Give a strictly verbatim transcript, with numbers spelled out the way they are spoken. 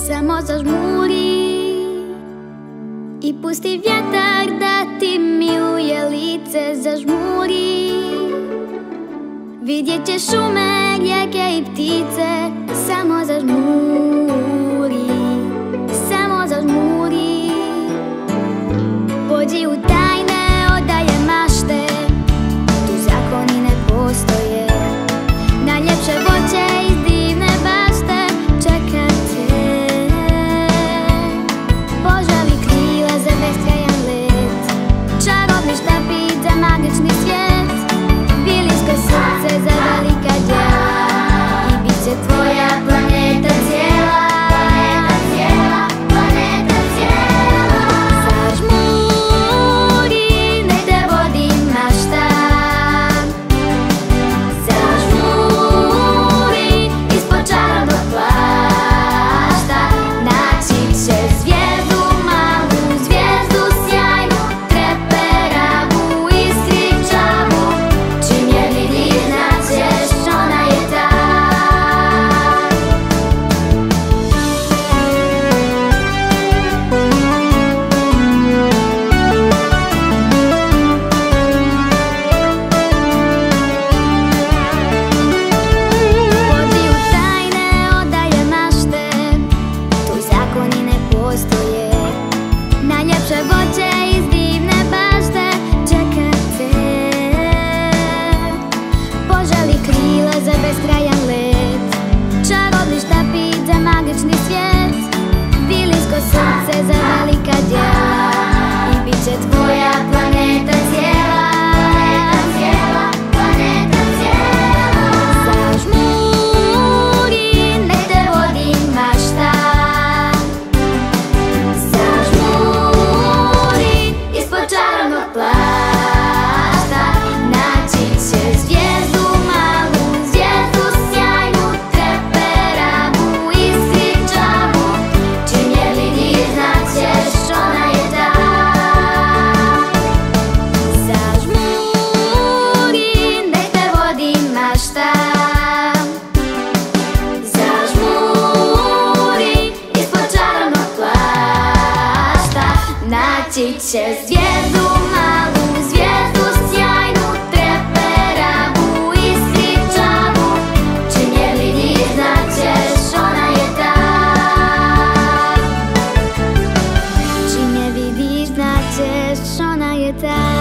Samo zažmuri i pusti vjetar da ti miluje lice. Zažmuri, vidjet ćeš šume, rijeke i ptice. Samo zažmuri, samo zažmuri. Pođi u tajne odaje mašte, tu zakoni ne postoje. Najljepše voće iz divne bašte čeka te. Poželi krila za beskrajan let, čarobni štapić za magični svijet, bilijsko srce za velika djela i bit će tvoja planeta cijela. Najljepše voće iz divne bašte čeka te. Poželi krila za beskrajan let, čarobni štapić za magični svijet, bilijsko srce za velika djela i bit će tvoja planeta cijela. Naći će zvijezdu, malu zvijezdu sjajnu, treperavu i iskričavu. Čim je vidiš znaćeš ona je ta. Čim je vidiš znaćeš ona je ta.